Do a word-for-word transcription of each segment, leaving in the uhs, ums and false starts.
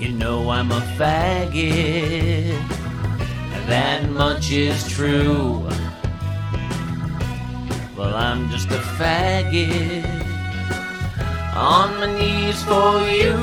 You know I'm a faggot, that much is true. Well, I'm just a faggot, on my knees for you.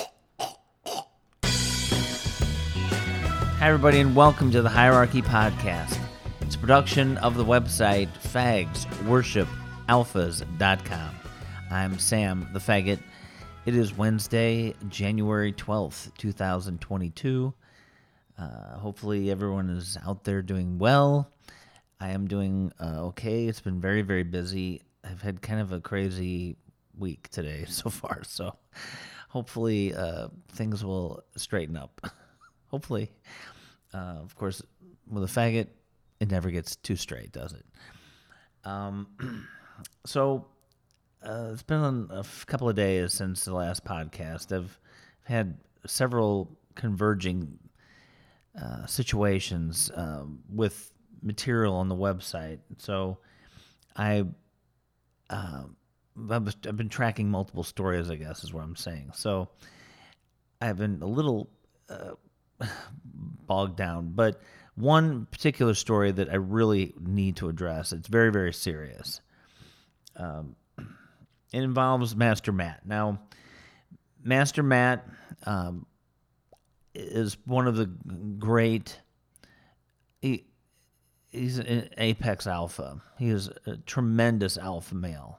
Hi, everybody, and welcome to the Hierarchy Podcast. It's a production of the website fags worship alphas dot com. I'm Sam the Faggot. It is Wednesday, January twelfth, twenty twenty-two. Uh, hopefully everyone is out there doing well. I am doing uh, okay. It's been very, very busy. I've had kind of a crazy week today so far, so hopefully uh, things will straighten up. Hopefully. Uh, of course, with a faggot, it never gets too straight, does it? Um, so... Uh, it's been a f- couple of days since the last podcast. I've had several converging uh, situations uh, with material on the website. So I, uh, I've, I've been tracking multiple stories, I guess is what I'm saying. So I've been a little uh, bogged down. But one particular story that I really need to address, it's very, very serious. Um It involves Master Matt. Now, Master Matt um, is one of the great, he, he's an apex alpha. He is a tremendous alpha male.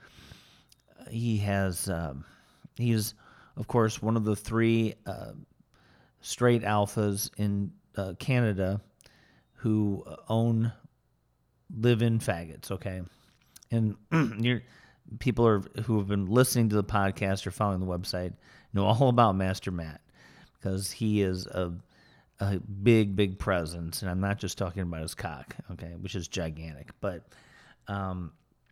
He has, um, he's, of course, one of the three uh, straight alphas in uh, Canada who own live-in faggots, okay? And you're... People are who have been listening to the podcast or following the website know all about Master Matt because he is a, a big, big presence. And I'm not just talking about his cock, okay, which is gigantic. But um,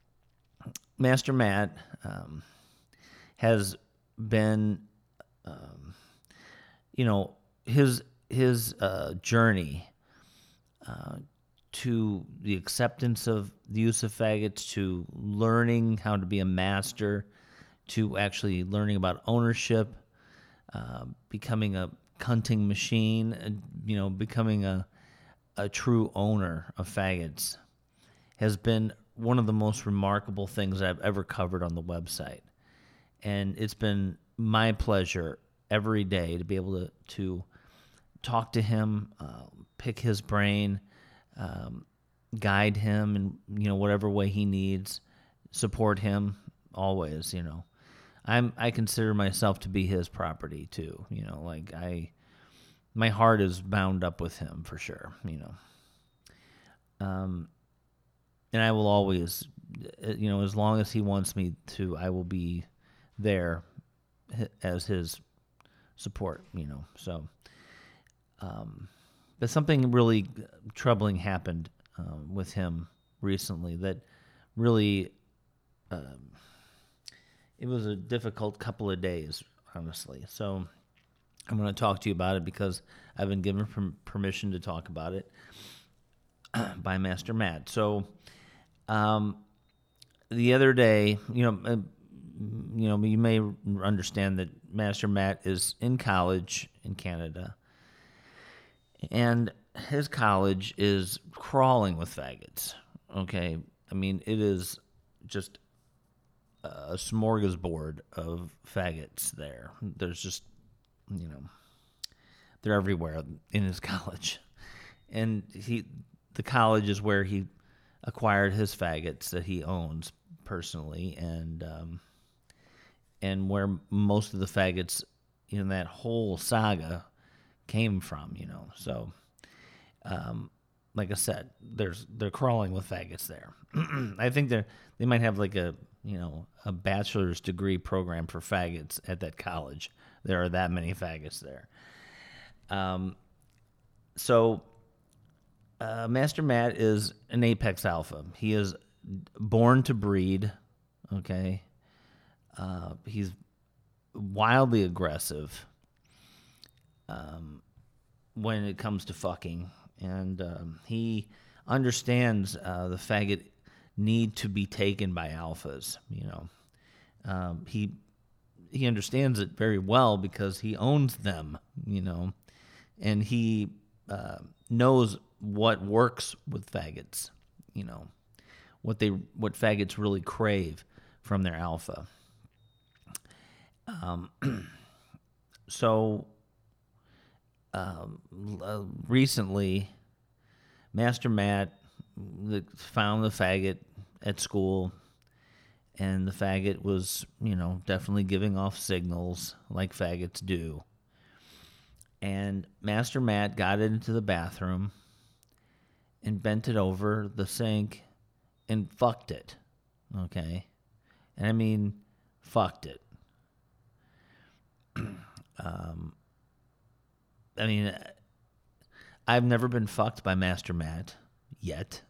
Master Matt um, has been, um, you know, his his uh, journey uh, to the acceptance of the use of faggots, to learning how to be a master, to actually learning about ownership, uh, becoming a cunting machine, uh, you know, becoming a a true owner of faggots, has been one of the most remarkable things I've ever covered on the website. And it's been my pleasure every day to be able to, to talk to him, uh, pick his brain, Um, guide him in, you know, whatever way he needs, support him always, you know. I'm, I consider myself to be his property too, you know, like I, my heart is bound up with him for sure, you know. Um, and I will always, you know, as long as he wants me to, I will be there as his support, you know, so, um, but something really troubling happened uh, with him recently that really, um, it was a difficult couple of days, honestly. So I'm going to talk to you about it because I've been given per- permission to talk about it by Master Matt. So um, the other day, you know, uh, you know, you may understand that Master Matt is in college in Canada. And his college is crawling with faggots, okay? I mean, it is just a smorgasbord of faggots there. There's just, you know, they're everywhere in his college. And he, the college is where he acquired his faggots that he owns personally, and um, and where most of the faggots in that whole saga came from, you know. So, um, like I said, there's they're crawling with faggots there. I think they they might have like a you know a bachelor's degree program for faggots at that college. There are that many faggots there. Um, so uh, Master Matt is an apex alpha. He is born to breed. Okay, uh, he's wildly aggressive. Um, when it comes to fucking, and um, he understands uh, the faggot need to be taken by alphas. You know, um, he he understands it very well because he owns them, you know, and he uh, knows what works with faggots, you know, what they what faggots really crave from their alpha. Um, so um, uh, recently, Master Matt found the faggot at school, and the faggot was, you know, definitely giving off signals like faggots do. And Master Matt got it into the bathroom and bent it over the sink and fucked it, okay? And I mean, fucked it. um, I mean, I've never been fucked by Master Matt yet.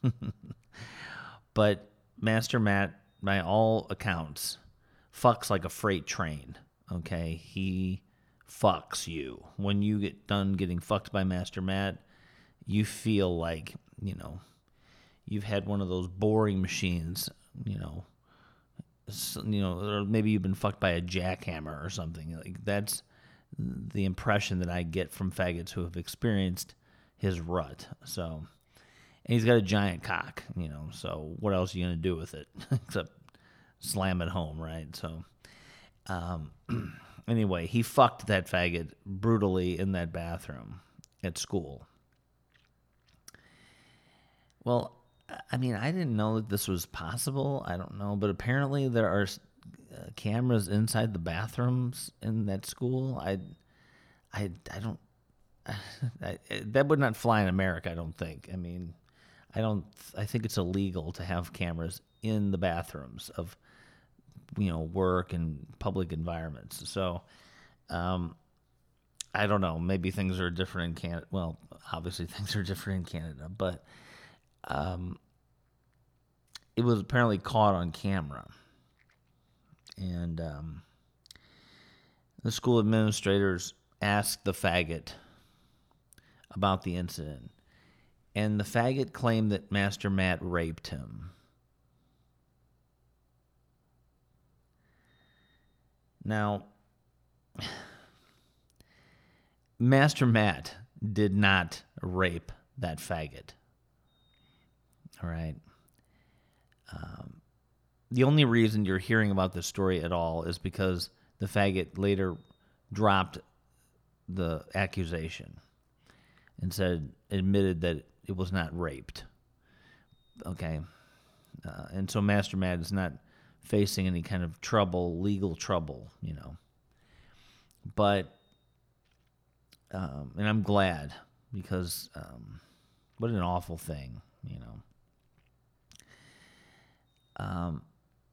But Master Matt, by all accounts, fucks like a freight train, okay? He fucks you. When you get done getting fucked by Master Matt, you feel like, you know, you've had one of those boring machines, you know, you know, or maybe you've been fucked by a jackhammer or something. Like, that's the impression that I get from faggots who have experienced his rut. So, and he's got a giant cock, you know, so what else are you going to do with it except slam it home, right? So, um, anyway, he fucked that faggot brutally in that bathroom at school. Well, I mean, I didn't know that this was possible. I don't know, but apparently there are uh, cameras inside the bathrooms in that school. I, I, I don't. I, that would not fly in America, I don't think. I mean, I don't. I think it's illegal to have cameras in the bathrooms of, you know, work and public environments. So, um, I don't know. Maybe things are different in Canada. Well, obviously things are different in Canada, but um, it was apparently caught on camera, and um, the school administrators asked the faggot about the incident, and the faggot claimed that Master Matt raped him. Now, Master Matt did not rape that faggot. All right. Um, the only reason you're hearing about this story at all is because the faggot later dropped the accusation and said, admitted that it was not raped. Okay. Uh, and so Master Matt is not facing any kind of trouble, legal trouble, you know. But, um, and I'm glad, because um, what an awful thing, you know. Um,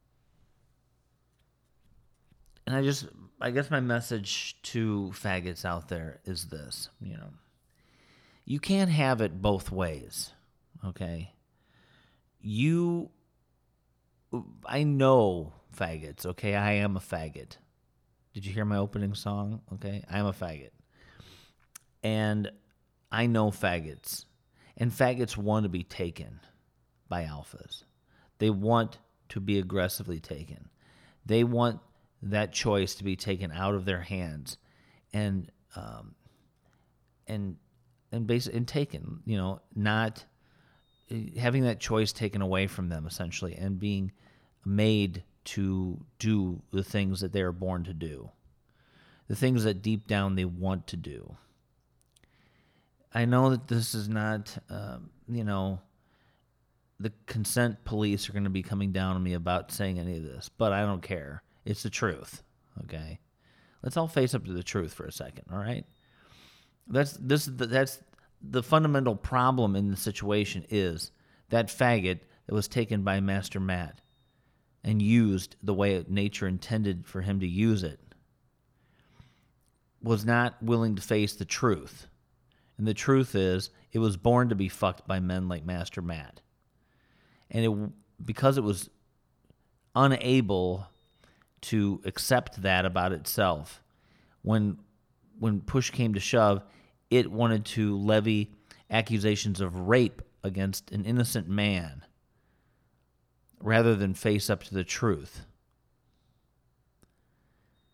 and I just, I guess my message to faggots out there is this, you know. You can't have it both ways, okay? You, I know faggots, okay? I am a faggot. Did you hear my opening song? Okay, I am a faggot. And I know faggots. And faggots want to be taken by alphas. They want to be aggressively taken. They want that choice to be taken out of their hands and um, and and basically and taken, you know, not having that choice taken away from them, essentially, and being made to do the things that they are born to do, the things that deep down they want to do. I know that this is not, um, you know, the consent police are going to be coming down on me about saying any of this, but I don't care. It's the truth, okay? Let's all face up to the truth for a second, all right? That's this. That's the fundamental problem in the situation is that faggot that was taken by Master Matt and used the way nature intended for him to use it was not willing to face the truth. And the truth is, it was born to be fucked by men like Master Matt. And it, because it was unable to accept that about itself, when when push came to shove, it wanted to levy accusations of rape against an innocent man rather than face up to the truth.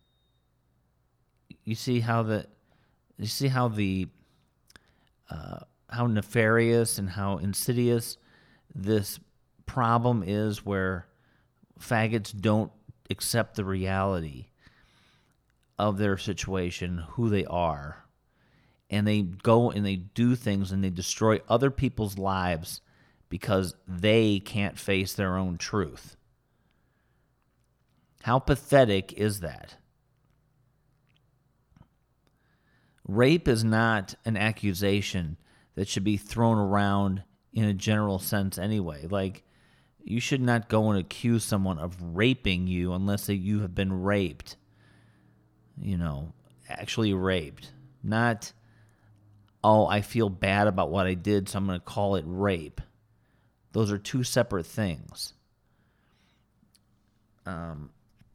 you see how the you see how the uh, how nefarious and how insidious this problem is, where faggots don't accept the reality of their situation, who they are, and they go and they do things and they destroy other people's lives because they can't face their own truth. How pathetic is that? Rape is not an accusation that should be thrown around in a general sense anyway. Like, you should not go and accuse someone of raping you unless you have been raped. You know, actually raped. Not, oh, I feel bad about what I did, so I'm going to call it rape. Those are two separate things. Um,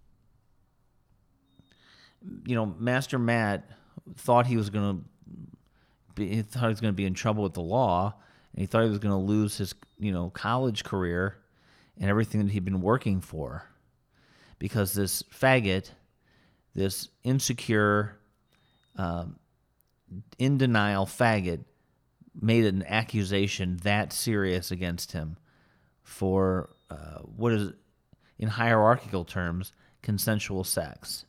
you know, Master Matt thought he was going to be, he thought he was going to be in trouble with the law, and he thought he was going to lose his, you know, college career and everything that he'd been working for, because this faggot, this insecure, um, in denial faggot, made an accusation that serious against him for uh, what is, in hierarchical terms, consensual sex.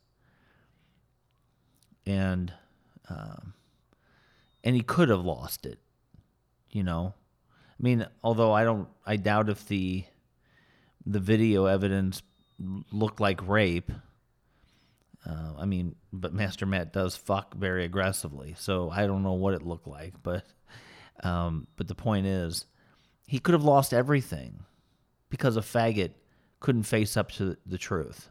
And um, and he could have lost it, you know. I mean, although I don't, I doubt if the the video evidence looked like rape. Uh, I mean, but Master Matt does fuck very aggressively, so I don't know what it looked like. But um, but the point is, he could have lost everything because a faggot couldn't face up to the truth.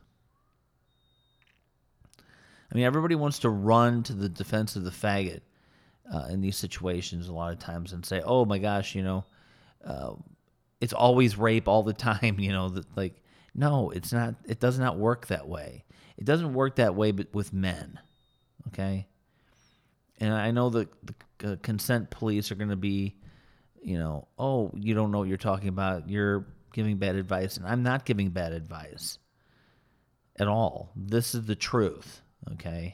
I mean, everybody wants to run to the defense of the faggot uh, in these situations a lot of times and say, oh my gosh, you know, uh, it's always rape all the time, you know, that, like, no, it's not, it does not work that way. It doesn't work that way but with men, okay? And I know that the uh, consent police are going to be, you know, oh, you don't know what you're talking about, you're giving bad advice, and I'm not giving bad advice at all. This is the truth. Okay.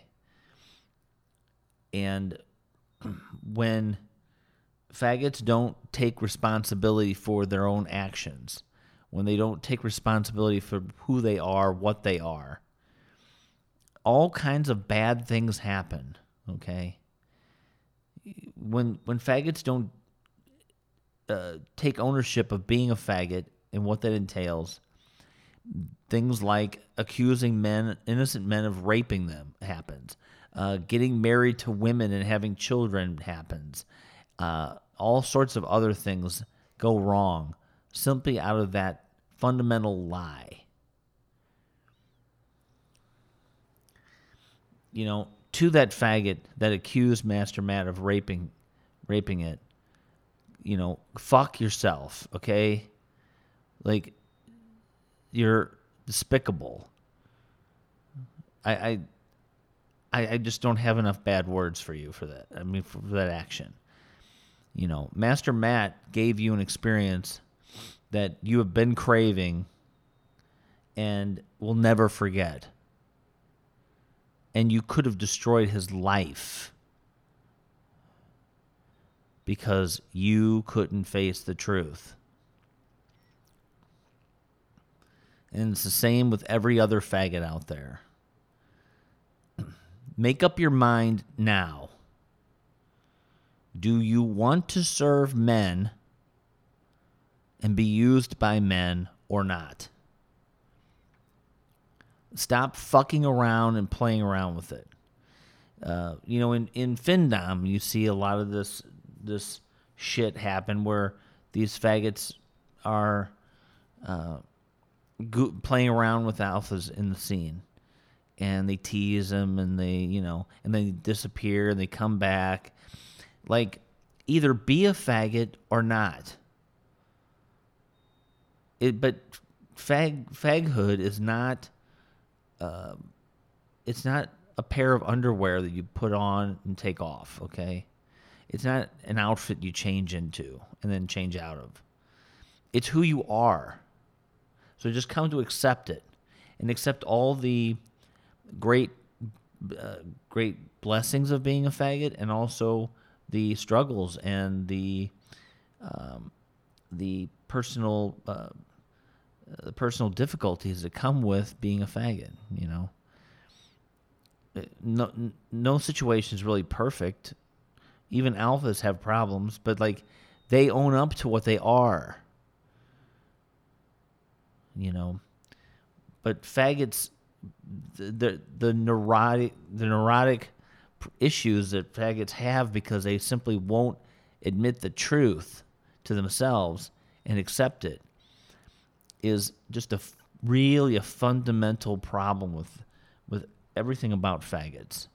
And when faggots don't take responsibility for their own actions, when they don't take responsibility for who they are, what they are, all kinds of bad things happen. Okay. When when faggots don't uh, take ownership of being a faggot and what that entails, things like accusing men, innocent men, of raping them happens. Uh, getting married to women and having children happens. Uh, all sorts of other things go wrong simply out of that fundamental lie. You know, to that faggot that accused Master Matt of raping, raping it, you know, fuck yourself, okay? Like, you're despicable. I, I I just don't have enough bad words for you for that. I mean, for that action. You know, Master Matt gave you an experience that you have been craving and will never forget. And you could have destroyed his life because you couldn't face the truth. And it's the same with every other faggot out there. Make up your mind now. Do you want to serve men and be used by men or not? Stop fucking around and playing around with it. Uh, you know, in, in Findom, you see a lot of this this shit happen where these faggots are uh, go- playing around with alphas in the scene. And they tease them, and they, you know, and they disappear, and they come back. Like, either be a faggot or not. It, but fag faghood is not. Uh, it's not a pair of underwear that you put on and take off. Okay, it's not an outfit you change into and then change out of. It's who you are. So just come to accept it, and accept all the great, uh, great blessings of being a faggot and also the struggles and the um, the personal uh, the personal difficulties that come with being a faggot. You know, no no situation is really perfect. Even alphas have problems, but like they own up to what they are. You know, but faggots, the the, the neurotic the neurotic issues that faggots have because they simply won't admit the truth to themselves and accept it is just a really a fundamental problem with with everything about faggots.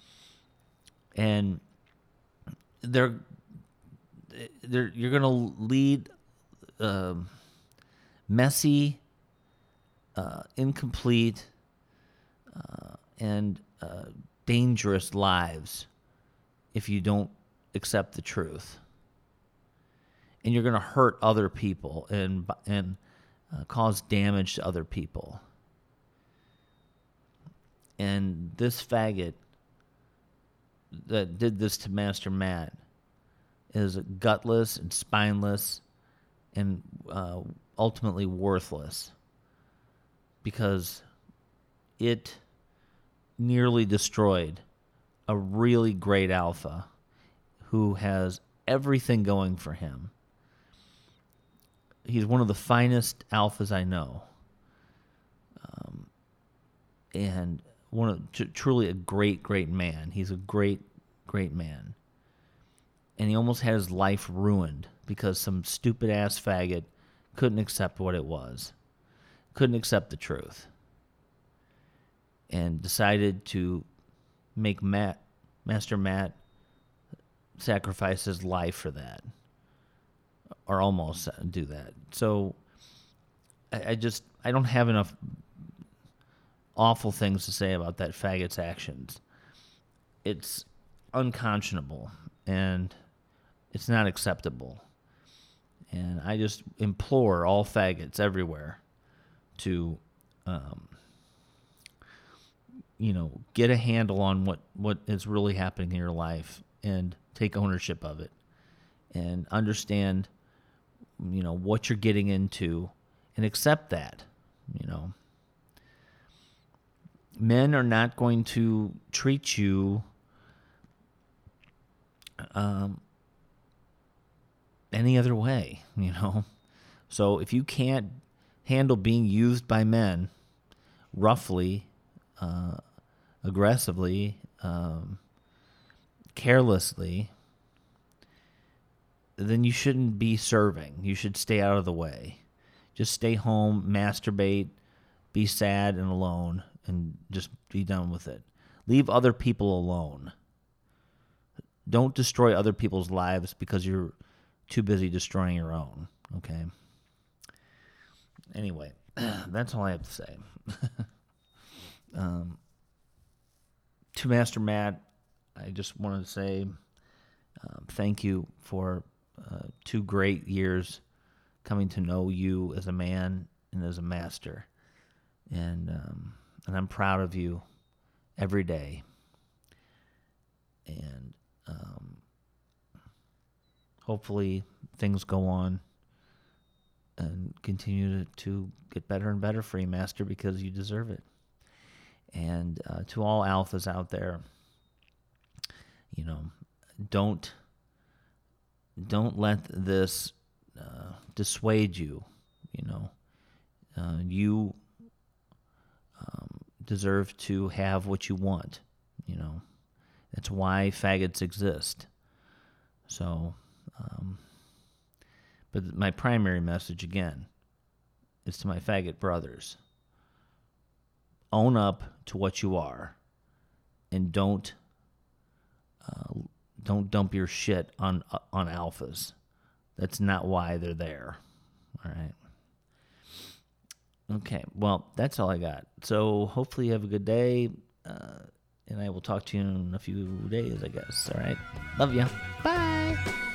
And they're they're you're going to lead uh, messy, uh, incomplete, uh, and uh, dangerous lives if you don't accept the truth. And you're going to hurt other people and and uh, cause damage to other people. And this faggot that did this to Master Matt is gutless and spineless and uh, ultimately worthless because it nearly destroyed a really great alpha who has everything going for him. He's one of the finest alphas I know, um, and one of t- truly a great, great man. He's a great, great man, and he almost had his life ruined because some stupid ass faggot couldn't accept what it was, couldn't accept the truth, and decided to make Matt, Master Matt, sacrifice his life for that. Or almost do that. So I, I just, I don't have enough awful things to say about that faggot's actions. It's unconscionable and it's not acceptable. And I just implore all faggots everywhere to, um, you know, get a handle on what, what is really happening in your life and take ownership of it and understand, you know, what you're getting into and accept that, you know. Men are not going to treat you um, any other way, you know. So if you can't handle being used by men roughly, uh, aggressively, um, carelessly, then you shouldn't be serving. You should stay out of the way. Just stay home, masturbate, be sad and alone, and just be done with it. Leave other people alone. Don't destroy other people's lives because you're too busy destroying your own, okay? Anyway, that's all I have to say. um, to Master Matt, I just wanted to say um, thank you for Uh, two great years coming to know you as a man and as a master. And um, and I'm proud of you every day. And um, hopefully things go on and continue to, to get better and better for you, Master, because you deserve it. And uh, to all alphas out there, you know, don't... Don't let this uh, dissuade you, you know. Uh, you um, deserve to have what you want, you know. That's why faggots exist. So, um, but my primary message, again, is to my faggot brothers. Own up to what you are, and don't... Uh, Don't dump your shit on on alphas. That's not why they're there. All right. Okay. Well, that's all I got. So hopefully you have a good day, uh, and I will talk to you in a few days, I guess. All right. Love you. Bye.